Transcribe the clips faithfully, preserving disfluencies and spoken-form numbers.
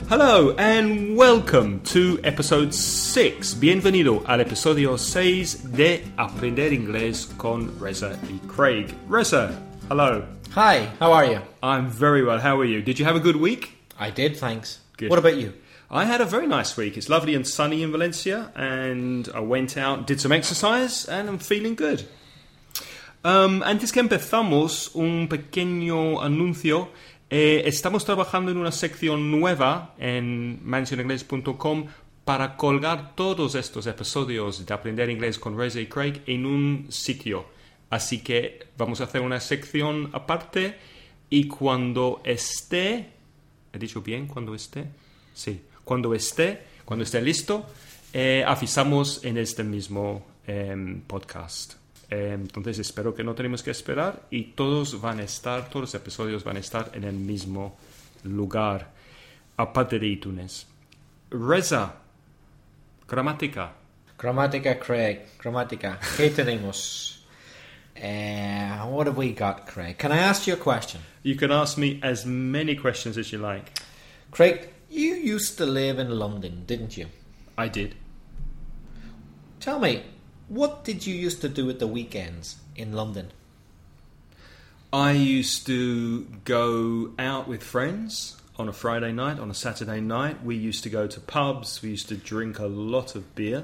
Hello and welcome to episode six. Bienvenido al episodio seis de Aprender Inglés con Reza y Craig. Reza, hello. Hi, how are you? I'm very well. How are you? Did you have a good week? I did, thanks. Good. What about you? I had a very nice week. It's lovely and sunny in Valencia, and I went out, did some exercise, and I'm feeling good. Um, antes que empezamos, un pequeño anuncio. Eh, estamos trabajando en una sección nueva en mansion inglés punto com para colgar todos estos episodios de Aprender Inglés con Reza y Craig en un sitio. Así que vamos a hacer una sección aparte y cuando esté... ¿He dicho bien cuando esté? Sí. Cuando esté, cuando esté listo, eh, avisamos en este mismo eh, podcast. Eh, entonces espero que no tenemos que esperar y todos van a estar, todos los episodios van a estar en el mismo lugar, aparte de iTunes. Reza, gramática. Gramática, Craig. Gramática. ¿Qué tenemos? Uh, what have we got, Craig? Can I ask you a question? You can ask me as many questions as you like. Craig, you used to live in London, didn't you? I did. Tell me, what did you used to do at the weekends in London? I used to go out with friends on a Friday night, on a Saturday night. We used to go to pubs. We used to drink a lot of beer.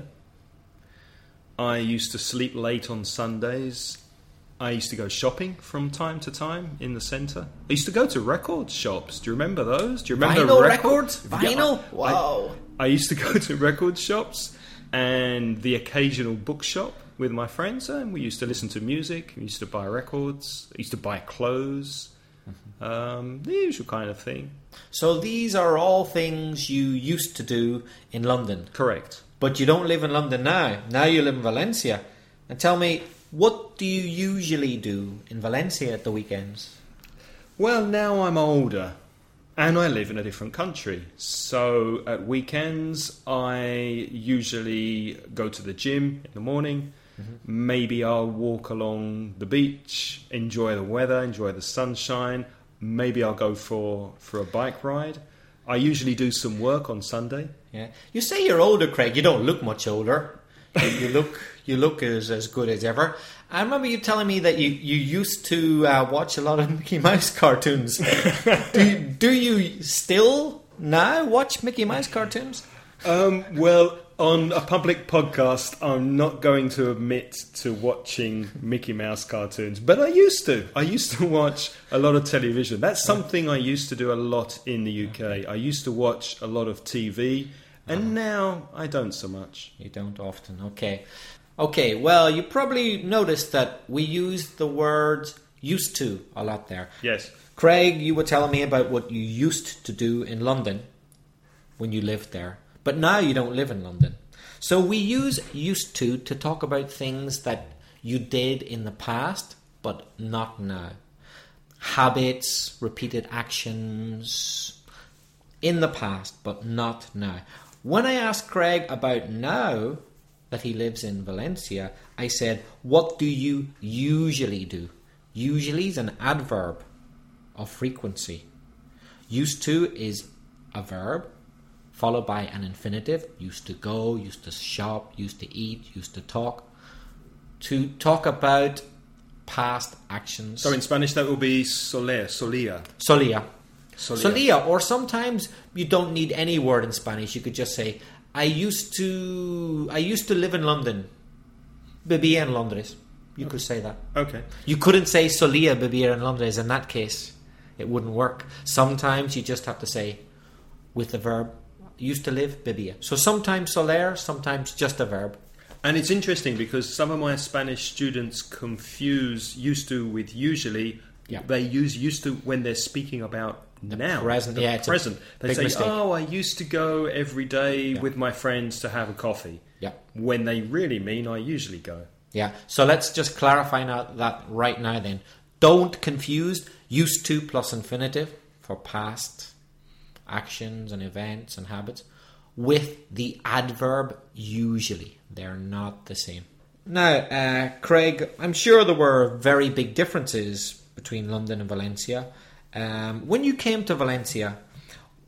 I used to sleep late on Sundays. I used to go shopping from time to time in the centre. I used to go to record shops. Do you remember those? Do you remember Vinyl record- records? Vinyl? Yeah, Wow. I, I used to go to record shops and the occasional bookshop with my friends, and we used to listen to music. We used to buy records. I used to buy clothes. Mm-hmm. Um, the usual kind of thing. So these are all things you used to do in London. Correct. But you don't live in London now. Now you live in Valencia. And tell me, what do you usually do in Valencia at the weekends? Well, now I'm older and I live in a different country. So at weekends, I usually go to the gym in the morning. Mm-hmm. Maybe I'll walk along the beach, enjoy the weather, enjoy the sunshine. Maybe I'll go for, for a bike ride. I usually do some work on Sunday. Yeah, you say you're older, Craig. You don't look much older. you look you look as, as good as ever. I remember you telling me that you, you used to uh, watch a lot of Mickey Mouse cartoons. do, you, do you still now watch Mickey Mouse cartoons? Um, well, on a public podcast, I'm not going to admit to watching Mickey Mouse cartoons, but I used to. I used to watch a lot of television. That's something I used to do a lot in the U K. I used to watch a lot of T V, and now I don't so much. You don't often, okay. Okay, well, you probably noticed that we use the word used to a lot there. Yes. Craig, you were telling me about what you used to do in London when you lived there. But now you don't live in London. So we use used to to talk about things that you did in the past, but not now. Habits, repeated actions in the past, but not now. When I asked Craig about now that he lives in Valencia, I said, what do you usually do? Usually is an adverb of frequency. Used to is a verb followed by an infinitive. Used to go, used to shop, used to eat, used to talk. To talk about past actions. So in Spanish that will be soler, solía. Solía. Solía. Solía. Or sometimes you don't need any word in Spanish. You could just say, I used to I used to live in London. Vivía en Londres. You could say that. Okay. You couldn't say solía vivir en Londres. In that case, it wouldn't work. Sometimes you just have to say with the verb used to live, vivía. So sometimes soler, sometimes just a verb. And it's interesting because some of my Spanish students confuse used to with usually. Yeah. They use used to when they're speaking about The now. present, the yeah, it's a present. They big say, mistake. "Oh, I used to go every day Yeah. with my friends to have a coffee." Yeah. When they really mean I usually go. Yeah. So let's just clarify now that right now then. Don't confuse used to plus infinitive for past actions and events and habits with the adverb usually. They're not the same. Now, uh, Craig, I'm sure there were very big differences between London and Valencia. Um, when you came to Valencia,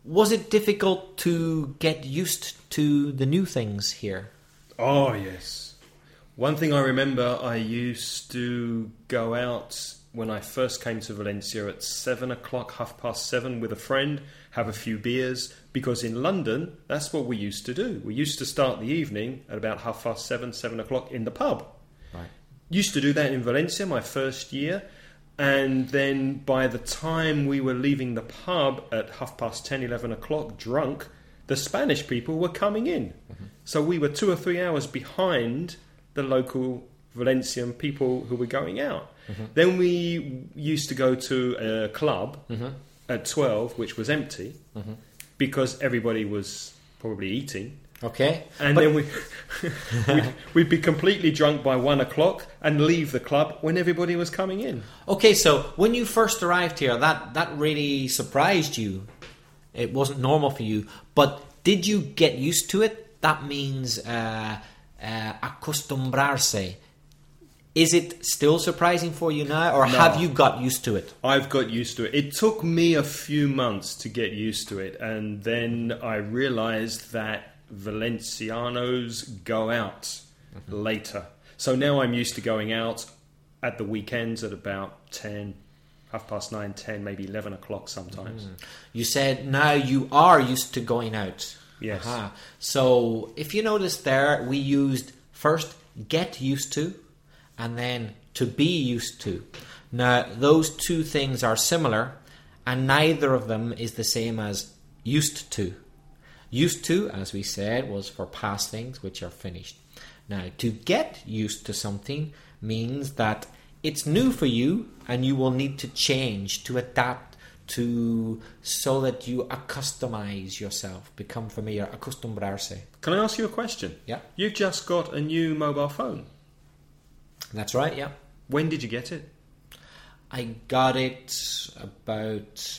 Was it difficult to get used to the new things here? Oh, yes. One thing I remember, I used to go out when I first came to Valencia at seven o'clock, half past seven, with a friend, have a few beers, because in London, that's what we used to do. We used to start the evening at about half past seven, seven o'clock in the pub. Right. Used to do that in Valencia my first year, and then by the time we were leaving the pub at half past ten, eleven o'clock, drunk, the Spanish people were coming in. Mm-hmm. So we were two or three hours behind the local Valencian people who were going out. Mm-hmm. Then we used to go to a club mm-hmm. at twelve, which was empty, mm-hmm. because everybody was probably eating. Okay. And but then we, we'd, we'd be completely drunk by one o'clock and leave the club when everybody was coming in. Okay, so when you first arrived here, that, that really surprised you. It wasn't normal for you. But did you get used to it? That means uh, uh, acostumbrarse. Is it still surprising for you now, or No. have you got used to it? I've got used to it. It took me a few months to get used to it, and then I realized that Valencianos go out mm-hmm. later. So now I'm used to going out at the weekends at about ten, half past nine, ten, maybe eleven o'clock sometimes. Mm. You said now you are used to going out. Yes. Aha. So if you notice there, we used first get used to and then to be used to. Now those two things are similar, and neither of them is the same as used to. Used to, as we said, was for past things which are finished. Now, to get used to something means that it's new for you and you will need to change, to adapt, to so that you accustomize yourself, become familiar, acostumbrarse. Can I ask you a question? Yeah. You've just got a new mobile phone. That's right, yeah. When did you get it? I got it about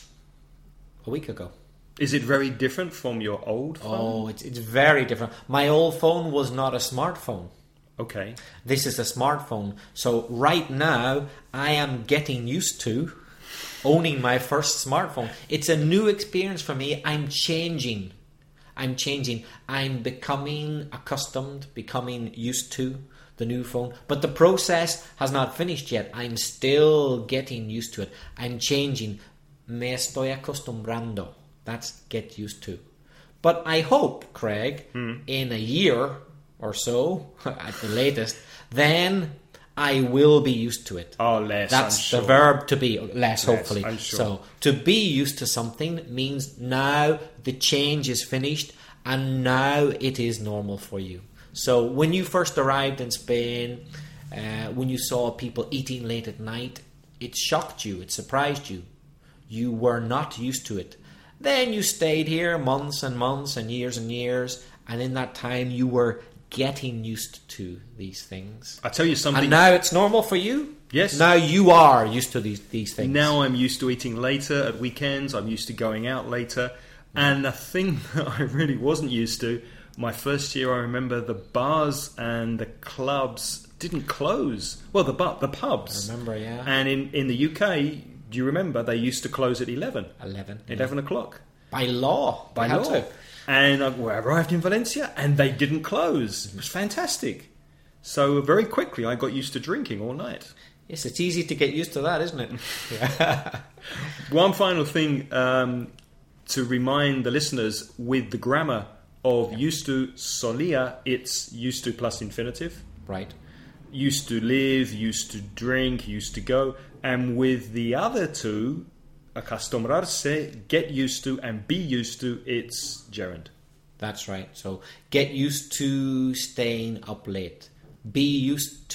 a week ago. Is it very different from your old phone? Oh, it's it's very different. My old phone was not a smartphone. Okay. This is a smartphone. So right now, I am getting used to owning my first smartphone. It's a new experience for me. I'm changing. I'm changing. I'm becoming accustomed, becoming used to the new phone. But the process has not finished yet. I'm still getting used to it. I'm changing. Me estoy acostumbrando. That's get used to. But I hope, Craig, hmm. in a year or so, at the latest, then I will be used to it. Oh, less, That's I'm sure. the verb to be. Less, less hopefully. I'm sure. So, to be used to something means now the change is finished and now it is normal for you. So, when you first arrived in Spain, uh, when you saw people eating late at night, it shocked you, it surprised you. You were not used to it. Then you stayed here months and months and years and years, and in that time you were getting used to these things. I'll tell you something. And now it's normal for you? Yes. Now you are used to these, these things. Now I'm used to eating later at weekends. I'm used to going out later. And the thing that I really wasn't used to, my first year I remember the bars and the clubs didn't close. Well, the bar, the pubs. I remember, yeah. And in, in the U K... Do you remember they used to close at eleven? eleven. eleven yeah. o'clock. By law. By law. To. And I arrived in Valencia and they didn't close. It was fantastic. So very quickly I got used to drinking all night. Yes, it's easy to get used to that, isn't it? Yeah. One final thing um, to remind the listeners with the grammar of yeah. used to solía, it's used to plus infinitive. Right. Used to live, used to drink, used to go. And with the other two, acostumbrarse, get used to, and be used to, it's gerund. That's right. So get used to staying up late. Be used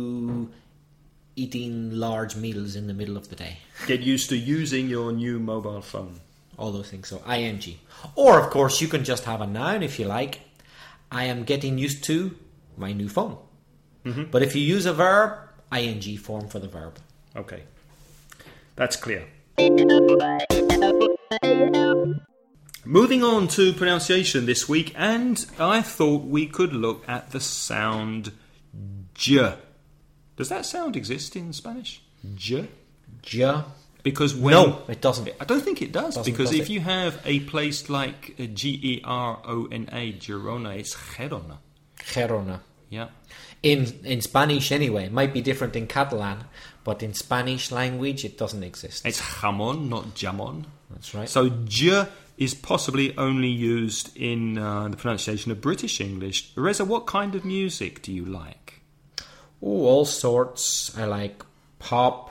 to eating large meals in the middle of the day. Get used to using your new mobile phone. All those things. So ing. Or, of course, you can just have a noun if you like. I am getting used to my new phone. Mm-hmm. But if you use a verb, ing form for the verb. Okay, that's clear. Moving on to pronunciation this week, and I thought we could look at the sound J. Does that sound exist in Spanish? J? J. because when... No, it doesn't. I don't think it does, Doesn't, because does if it? you have a place like uh, G E R O N A, Girona, it's Gerona. Gerona. Yeah. In in Spanish anyway. It might be different in Catalan, but in Spanish language it doesn't exist. It's jamon, not jamon. That's right. So J is possibly only used in uh, the pronunciation of British English. Reza, what kind of music do you like? Oh, all sorts. I like pop,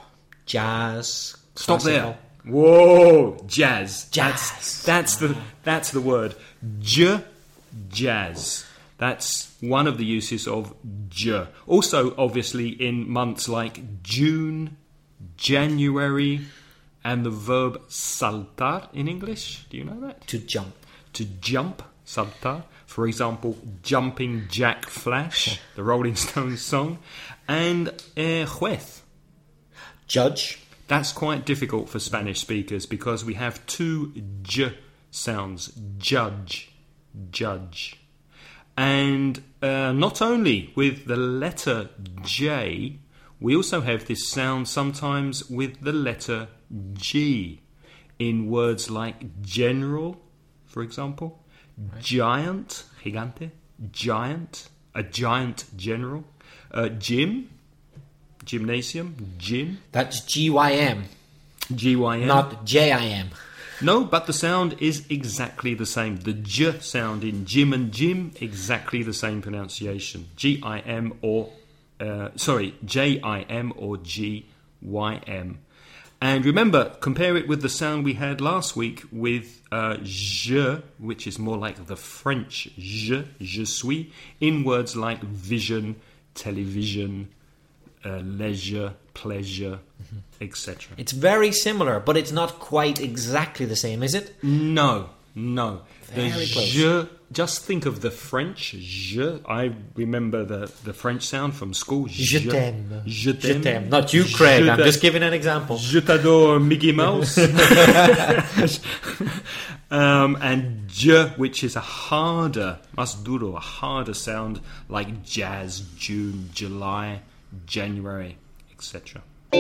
jazz. Stop classical. there. Whoa, jazz. Jazz. That's, that's the that's the word. J, jazz. That's one of the uses of J. Also, obviously, in months like June, January, and the verb saltar in English. Do you know that? To jump. To jump, saltar. For example, Jumping Jack Flash, the Rolling Stones song, and eh, juez. Judge. That's quite difficult for Spanish speakers because we have two J sounds. Judge, judge. And uh, not only with the letter J, we also have this sound sometimes with the letter G in words like general, for example, right. Giant, gigante, giant, a giant general, uh, gym, gymnasium, gym. That's G Y M. G Y M. Not J I M. No, but the sound is exactly the same. The J sound in gym and gym, exactly the same pronunciation. G I M or, uh, sorry, J I M or G Y M. And remember, compare it with the sound we had last week with uh, je, which is more like the French je, je suis, in words like vision, television, uh, leisure, pleasure, mm-hmm. et cetera. It's very similar, but it's not quite exactly the same, is it? No, no. Very the close. Je, just think of the French je. I remember the, the French sound from school. Je, je t'aime. Je t'aime. Je t'aime. Not you, Craig. Je I'm just giving an example. Je t'adore, Mickey Mouse. um, and je, which is a harder, más duro, a harder sound like jazz, June, July, January, et cetera.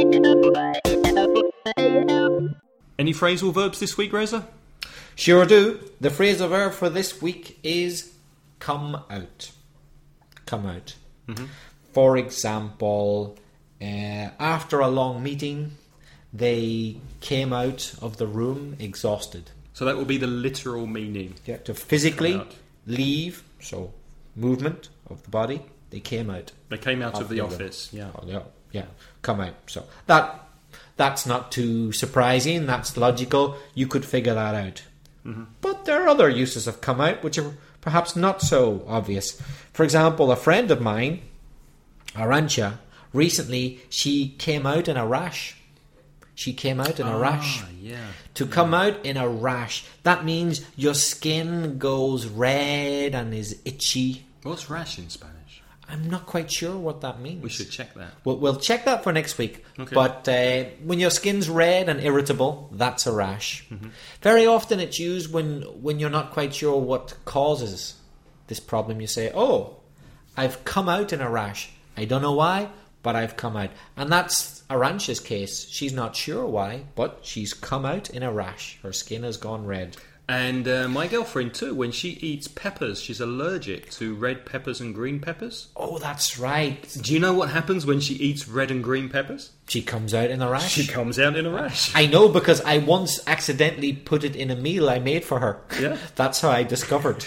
Any phrasal verbs this week, Reza? Sure do. The phrasal verb for this week is come out. Come out. Mm-hmm. For example, uh, after a long meeting, they came out of the room exhausted. So that will be the literal meaning. Yeah, to physically leave, so movement of the body, they came out. They came out of, of the, the office, room. yeah. Oh, yeah. Yeah, come out. So that that's not too surprising. That's logical. You could figure that out. Mm-hmm. But there are other uses of come out which are perhaps not so obvious. For example, a friend of mine, Arantxa, recently she came out in a rash. She came out in a ah, rash. Yeah. To yeah. come out in a rash, that means your skin goes red and is itchy. What's rash in Spanish? I'm not quite sure what that means. We should check that. We'll, we'll check that for next week. Okay. But uh, when your skin's red and irritable, that's a rash. Mm-hmm. Very often it's used when, when you're not quite sure what causes this problem. You say, oh, I've come out in a rash. I don't know why, but I've come out. And that's Arantxa's case. She's not sure why, but she's come out in a rash. Her skin has gone red. And uh, my girlfriend too, when she eats peppers, she's allergic to red peppers and green peppers. Oh, that's right. Do you know what happens when she eats red and green peppers? She comes out in a rash. She comes out in a rash. I know because I once accidentally put it in a meal I made for her. Yeah. That's how I discovered.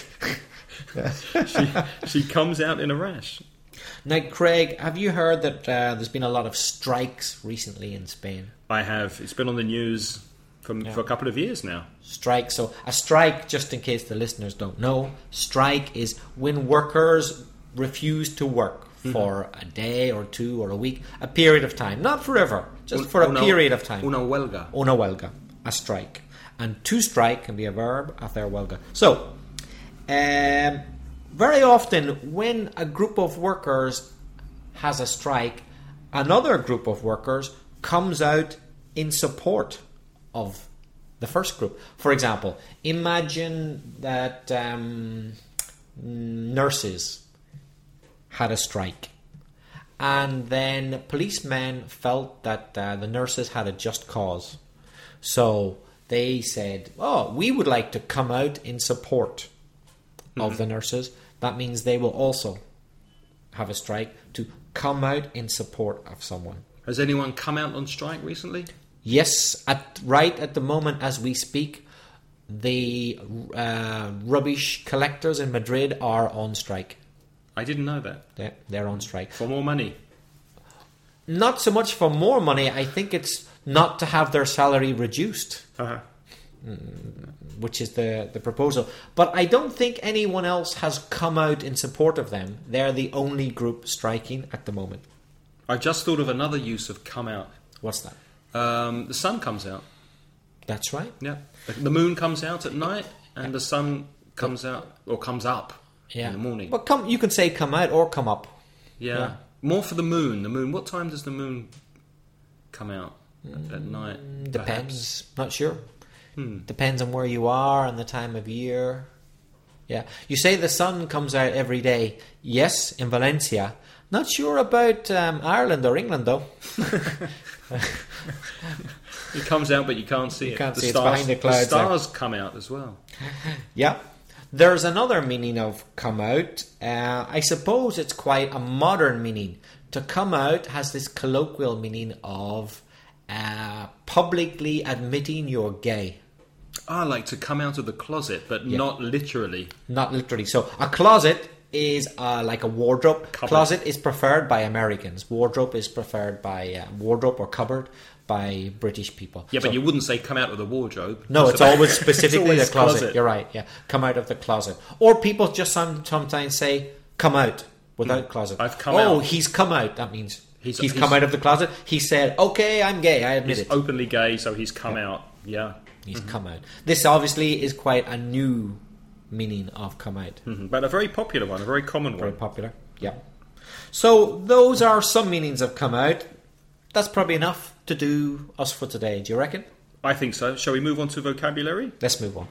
she, she comes out in a rash. Now, Craig, have you heard that uh, there's been a lot of strikes recently in Spain? I have. It's been on the news from, yeah. for a couple of years now. Strike. So a strike, just in case the listeners don't know, strike is when workers refuse to work mm-hmm. for a day or two or a week, a period of time. Not forever, just for a una, period of time. Una huelga. Una huelga. A strike. And to strike can be a verb, hacer huelga. So, um, very often when a group of workers has a strike, another group of workers comes out in support of the first group. For example, imagine that um, nurses had a strike, and then policemen felt that uh, the nurses had a just cause. So they said, oh, we would like to come out in support mm-hmm. of the nurses. That means they will also have a strike to come out in support of someone. Has anyone come out on strike recently? Yes, at right at the moment as we speak, the uh, rubbish collectors in Madrid are on strike. I didn't know that. They're, they're on strike. For more money? Not so much for more money. I think it's not to have their salary reduced, uh-huh. which is the, the proposal. But I don't think anyone else has come out in support of them. They're the only group striking at the moment. I just thought of another use of come out. What's that? Um, the sun comes out. That's right. Yeah. The moon comes out at night and the sun comes out or comes up yeah. in the morning. Well, come. You can say come out or come up. Yeah. yeah. More for the moon. The moon. What time does the moon come out at, at night? Depends. Perhaps? Not sure. Hmm. Depends on where you are and the time of year. Yeah. You say the sun comes out every day. Yes, in Valencia. Not sure about um, Ireland or England, though. It comes out, but you can't see you it. Can't the see stars, it. It's behind the clouds. The stars there. Come out as well. Yeah. There's another meaning of come out. Uh, I suppose it's quite a modern meaning. To come out has this colloquial meaning of uh, publicly admitting you're gay. I like to come out of the closet, but yeah. not literally. Not literally. So a closet is uh, like a wardrobe. Cupboard. Closet is preferred by Americans. Wardrobe is preferred by uh, wardrobe or cupboard by British people. Yeah, so, but you wouldn't say come out of the wardrobe. No, it's always specifically it's always the closet. closet. You're right. Yeah, come out of the closet. Or people just some, sometimes say come out without mm. closet. I've come oh, out. Oh, he's come out. That means he's, he's, he's come out of the closet. He said, "Okay, I'm gay. I admit he's it." Openly gay, so he's come yeah. out. Yeah, he's mm-hmm. come out. This obviously is quite a new meaning of come out, mm-hmm. but a very popular one, a very common very one. Very popular. Yeah. So those are some meanings of come out. That's probably enough to do us for today. Do you reckon? I think so. Shall we move on to vocabulary? Let's move on.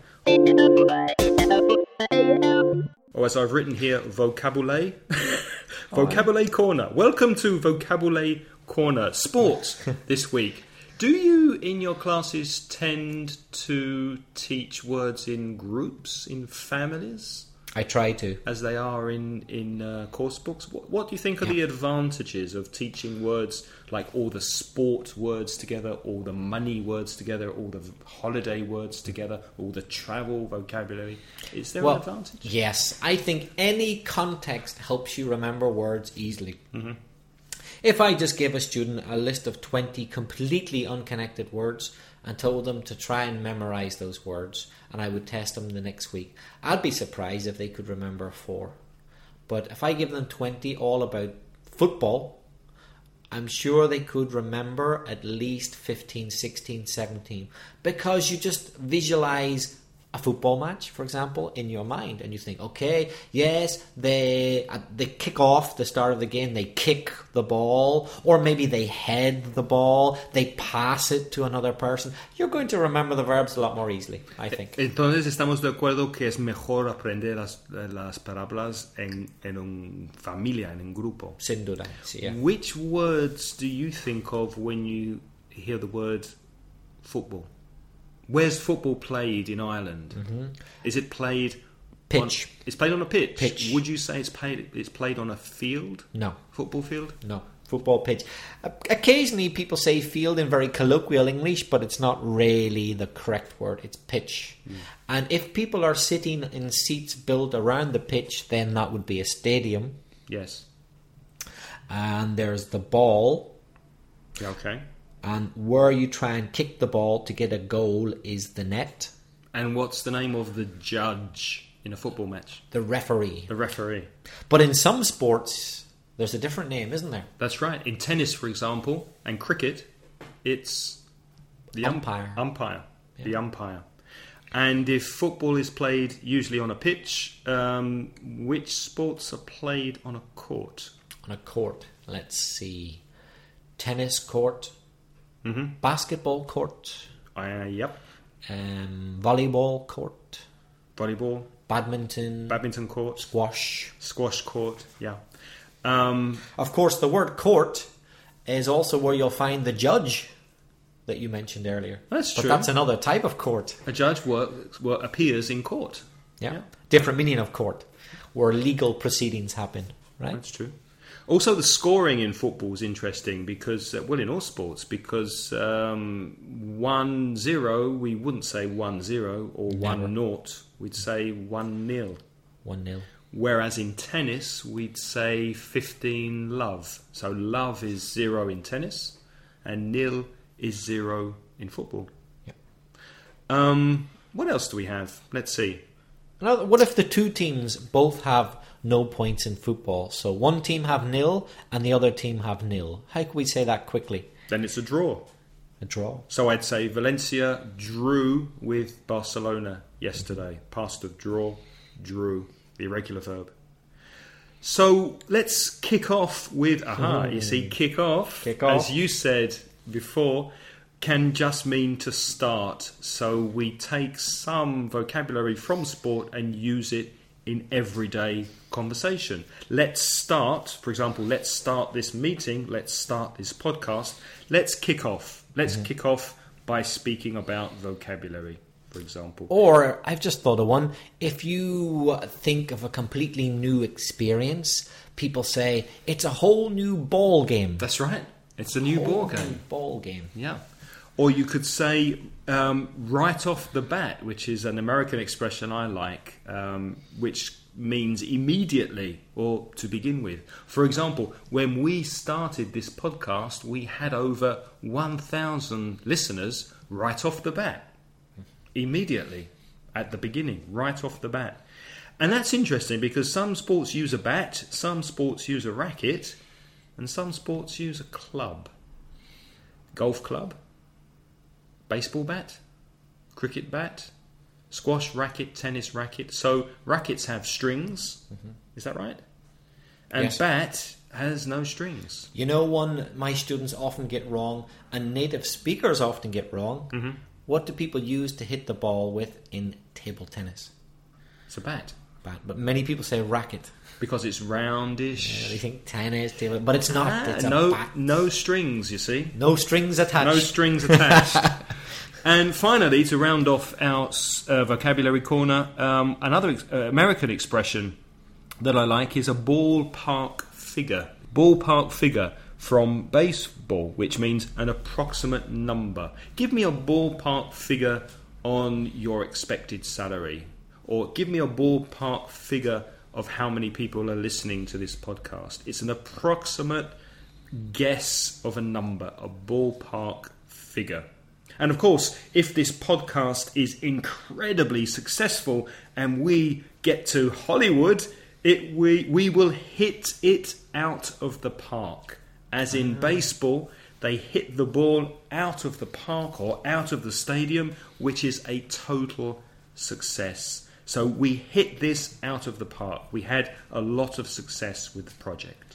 Or as I've written here, vocabulary. Vocabulary oh, Corner. Welcome to Vocabulary Corner. Sports this week. Do you, in your classes, tend to teach words in groups, in families? I try to. As they are in, in uh, course books? What, what do you think are yeah. the advantages of teaching words like all the sport words together, all the money words together, all the holiday words together, all the travel vocabulary? Is there well, an advantage? Yes. I think any context helps you remember words easily. Mm-hmm. If I just gave a student a list of twenty completely unconnected words and told them to try and memorize those words, and I would test them the next week, I'd be surprised if they could remember four. But if I give them twenty all about football, I'm sure they could remember at least fifteen, sixteen, seventeen, because you just visualize a football match, for example, in your mind, and you think, okay, yes, they uh, they kick off the start of the game, they kick the ball, or maybe they head the ball, they pass it to another person. You're going to remember the verbs a lot more easily, I think. Entonces estamos de acuerdo que es mejor aprender las, las palabras en, en un familia, en un grupo. Sin duda, sí, yeah. Which words do you think of when you hear the word football? Where's football played in Ireland? Mm-hmm. Is it played pitch? On, it's played on a pitch. Pitch. Would you say it's played? It's played on a field? No. Football field? No. Football pitch. Occasionally, people say field in very colloquial English, but it's not really the correct word. It's pitch. Mm. And if people are sitting in seats built around the pitch, then that would be a stadium. Yes. And there's the ball. Okay. And where you try and kick the ball to get a goal is the net. And what's the name of the judge in a football match? The referee. The referee. But in some sports, there's a different name, isn't there? That's right. In tennis, for example, and cricket, it's the umpire. Um, umpire. Yeah. The umpire. And if football is played usually on a pitch, um, which sports are played on a court? On a court. Let's see. Tennis court. Mm-hmm. Basketball court. Uh, yep. Um, volleyball court. Volleyball. Badminton. Badminton court. Squash. Squash court, yeah. Um, of course, the word court is also where you'll find the judge. that you mentioned earlier. That's but true. That's another type of court. A judge works, work, appears in court. Yeah. Yeah. Different meaning of court, where legal proceedings happen, right? That's true. Also, the scoring in football is interesting because, uh, well, in all sports, because um, one zero, we wouldn't say one zero or Never. one naught, we'd say one nil. One nil. Whereas in tennis, we'd say fifteen love. So love is zero in tennis, and nil is zero in football. Yeah. Um, what else do we have? Let's see. Now, what if the two teams both have no points in football? So one team have nil and the other team have nil. How can we say that quickly? Then it's a draw. A draw. So I'd say Valencia drew with Barcelona yesterday. Past of draw, drew, the irregular verb. So let's kick off with, aha, you see, kick off, Kick off. as you said before, can just mean to start. So we take some vocabulary from sport and use it in everyday conversation. Let's start, for example, let's start this meeting, let's start this podcast, let's kick off. Let's mm-hmm. kick off by speaking about vocabulary, for example. Or, I've just thought of one, if you think of a completely new experience, people say, it's a whole new ball game. That's right. It's a new whole ball new game. Ball game. Yeah. Or you could say um, right off the bat, which is an American expression I like, um, which means immediately or to begin with. For example, when we started this podcast, we had over one thousand listeners right off the bat. Immediately, at the beginning, right off the bat. And that's interesting because some sports use a bat, some sports use a racket, and some sports use a club. Golf club. Baseball bat, cricket bat, squash racket, tennis racket. So rackets have strings, mm-hmm. is that right? And yes. bat has no strings. You know one my students often get wrong, and native speakers often get wrong? Mm-hmm. What do people use to hit the ball with in table tennis? It's a bat. Bat, but many people say racket. Because it's roundish. Yeah, they think tennis, table, but it's not. Ah, it's a no, bat. no strings, you see. No strings attached. No strings attached. And finally, to round off our uh, vocabulary corner, um, another ex- uh, American expression that I like is a ballpark figure. Ballpark figure from baseball, which means an approximate number. Give me a ballpark figure on your expected salary. Or give me a ballpark figure of how many people are listening to this podcast. It's an approximate guess of a number, a ballpark figure. And of course, if this podcast is incredibly successful and we get to Hollywood, it we we will hit it out of the park. As in uh-huh. baseball, they hit the ball out of the park or out of the stadium, which is a total success. So we hit this out of the park. We had a lot of success with the project.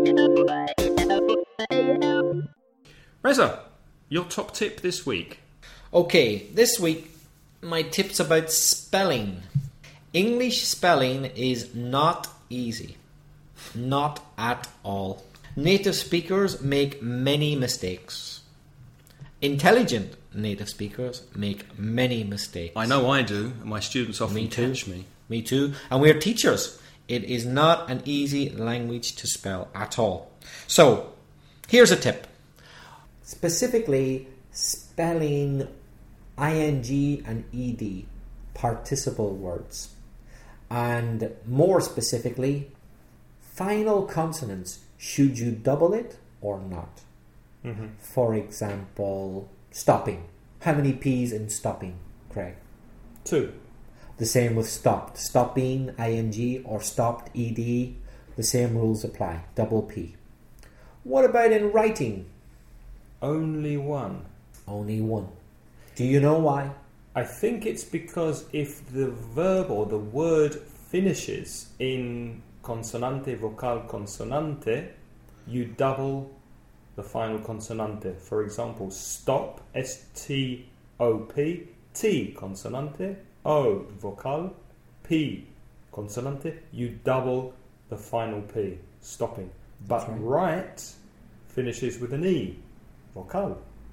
Reza, your top tip this week. Okay, this week my tip's about spelling. English spelling is not easy. Not at all. Native speakers make many mistakes. Intelligent native speakers make many mistakes. I know I do. My students often me too. catch me. Me too. And we're teachers. It is not an easy language to spell at all. So, here's a tip. Specifically, spelling ing and ed, participle words. And more specifically, final consonants. Should you double it or not? Mm-hmm. For example, stopping. How many P's in stopping, Craig? Two. The same with stopped. Stopping, ing, or stopped, ed. The same rules apply. Double P. What about in writing? Only one. Only one. Do you know why? I think it's because if the verb or the word finishes in consonante, vocal, consonante, you double the final consonante. For example, stop, S T O P, T consonante, O vocal, P consonante, you double the final P, stopping. But right. right finishes with an E, vocal.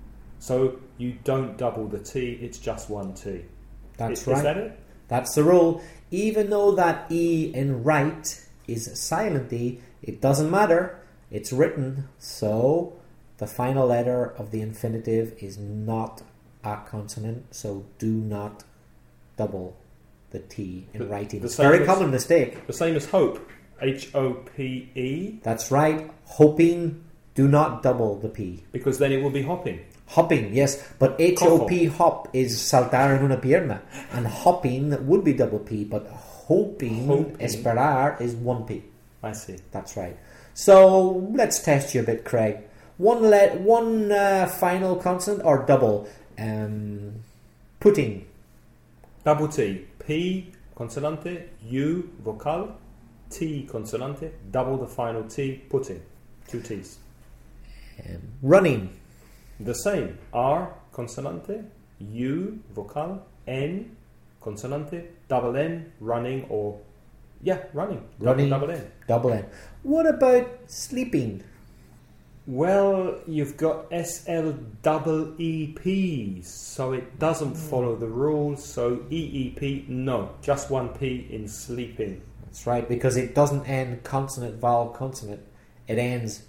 So you don't double the T, it's just one T. That's is, right. Is that it? That's the rule. Even though that E in right is silent E, it doesn't matter. It's written, so the final letter of the infinitive is not a consonant, so do not double the T in The- writing. the It's a very same as- common mistake. The same as hope. H O P E, That's right. Hoping, do not double the P. because then it will be hopping. Hopping, yes, but H O P, hop, is saltar en una pierna. And hopping would be double P, but hoping, Hoping. esperar, is one P. I see. That's right. So let's test you a bit, Craig. One let one uh, final consonant or double? Um, pudding. Double T. P consonante, U vocal, T consonante, double the final T, pudding. Two T's. Um, running. The same. R consonante, U vocal, N consonante, double N, running, or yeah, running. Running. Double, double N. Double N. What about sleeping? Well, you've got S L double E P, so it doesn't follow the rules. So E E P, no, just one P in sleeping. That's right, because it doesn't end consonant, vowel, consonant. It ends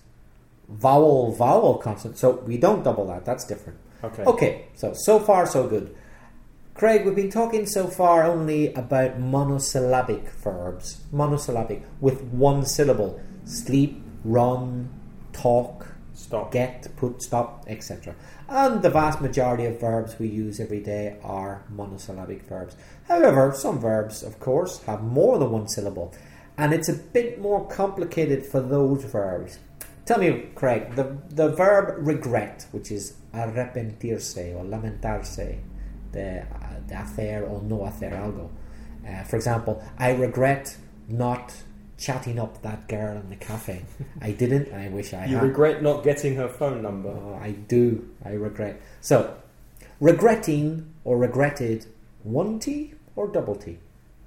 vowel, vowel, consonant. So we don't double that. That's different. Okay. Okay, so, so far so good. Craig, we've been talking so far only about monosyllabic verbs. Monosyllabic, with one syllable. Sleep, run, talk, Stop. get, put, stop, et cetera. And the vast majority of verbs we use every day are monosyllabic verbs. However, some verbs, of course, have more than one syllable. And it's a bit more complicated for those verbs. Tell me, Craig, the, the verb regret, which is arrepentirse or lamentarse, de, de hacer o no hacer algo. Uh, for example, I regret not chatting up that girl in the cafe. I didn't, and I wish I You had. regret not getting her phone number. Oh, I do. I regret. So, regretting or regretted, one T or double T?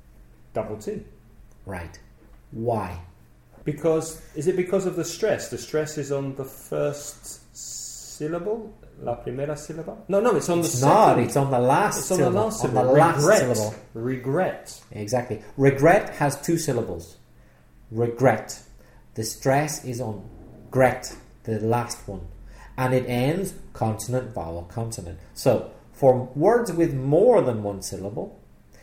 Double T. Right. Why? Because, is it because of the stress? The stress is on the first syllable? La primera sílaba? No, no, it's on It's the not. second. It's on the last It's on syllable. the last On syllable. the last Regret. syllable. Regret. Exactly. Regret has two syllables. Regret. The stress is on gret, the last one. And it ends consonant, vowel, consonant. So, for words with more than one syllable,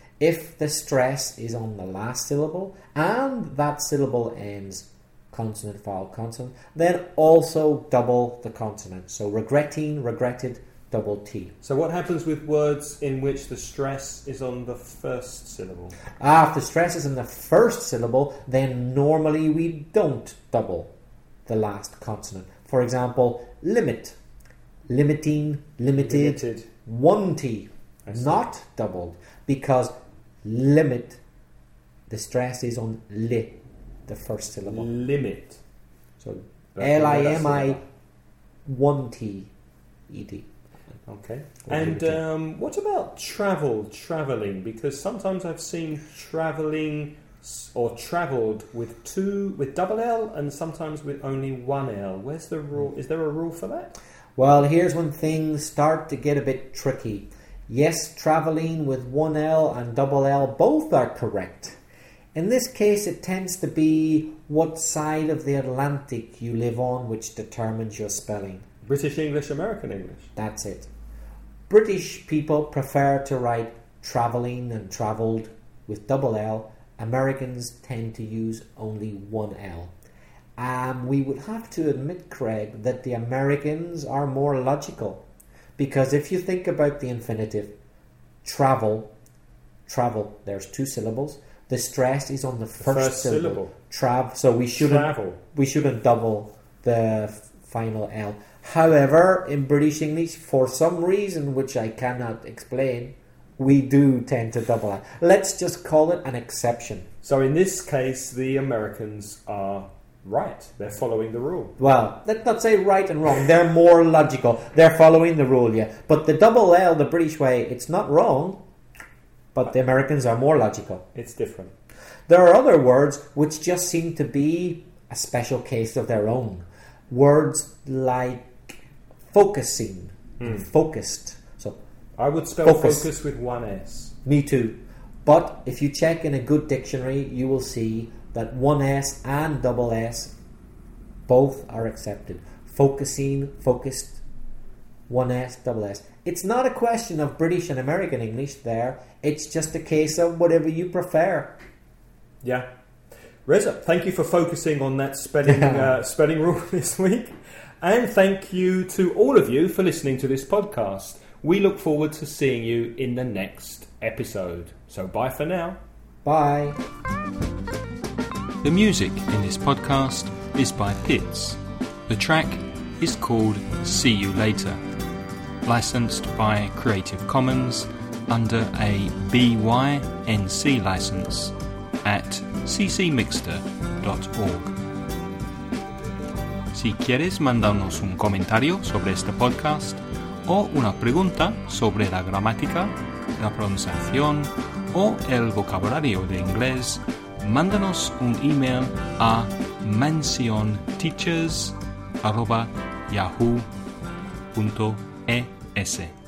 if the stress is on the last syllable and that syllable ends consonant, vowel, consonant, then also double the consonant. So regretting, regretted, double T. So what happens with words in which the stress is on the first syllable? Ah, if the stress is in the first syllable, then normally we don't double the last consonant. For example, limit, limiting, limited, Limited. one T, I see. not doubled, because limit, the stress is on li, the first syllable. Limit. So That's L I the M last I, syllable. one T, E D. Okay. Or And limited. um, what about travel, travelling? Because sometimes I've seen travelling s- or travelled with two, with double L, and sometimes with only one L. Where's the rule? Is there a rule for that? Well, here's when things start to get a bit tricky. Yes, travelling with one L and double L, both are correct. In this case, it tends to be what side of the Atlantic you live on which determines your spelling. British English, American English. That's it. British people prefer to write travelling and travelled with double L. Americans tend to use only one L. Um, we would have to admit, Craig, that the Americans are more logical. Because if you think about the infinitive, travel, travel, there's two syllables. The stress is on the first, first syllable. syllable. Trav, so we shouldn't Travel. we shouldn't double the f- final L. However, in British English, for some reason which I cannot explain, we do tend to double it. Let's just call it an exception. So in this case, the Americans are right. They're following the rule. Well, let's not say right and wrong. They're more logical. They're following the rule, yeah. But the double L, the British way, it's not wrong. But the Americans are more logical. It's different. There are other words which just seem to be a special case of their own. Words like focusing, and focused. So I would spell focus. focus with one S. Me too. But if you check in a good dictionary, you will see that one S and double S both are accepted. Focusing, focused, one S, double S. It's not a question of British and American English there. It's just a case of whatever you prefer. Yeah. Reza, thank you for focusing on that spelling uh, spelling rule this week. And thank you to all of you for listening to this podcast. We look forward to seeing you in the next episode. So bye for now. Bye. The music in this podcast is by Pitts. The track is called See You Later. Licensed by Creative Commons under a B Y N C license at c c mixter dot org. Si quieres mandarnos un comentario sobre este podcast o una pregunta sobre la gramática, la pronunciación o el vocabulario de inglés, mándanos un email a mansionteachers arroba yahoo punto es.